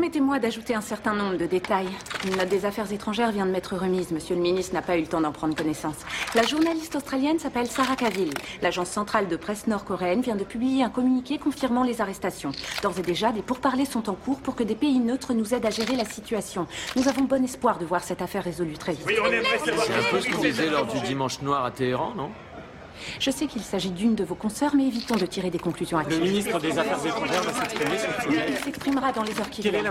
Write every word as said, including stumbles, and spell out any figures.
Permettez-moi d'ajouter un certain nombre de détails. Une note des affaires étrangères vient de m'être remise. Monsieur le ministre n'a pas eu le temps d'en prendre connaissance. La journaliste australienne s'appelle Sarah Cavill. L'agence centrale de presse nord-coréenne vient de publier un communiqué confirmant les arrestations. D'ores et déjà, des pourparlers sont en cours pour que des pays neutres nous aident à gérer la situation. Nous avons bon espoir de voir cette affaire résolue très vite. Oui, on aimerait savoir. C'est un peu ce qu'on disait lors du dimanche noir à Téhéran, non? Je sais qu'il s'agit d'une de vos consoeurs, mais évitons de tirer des conclusions Le hâtives. ministre des Affaires étrangères va s'exprimer sur ce sujet. Il s'exprimera dans les heures qui Quelle est viennent. la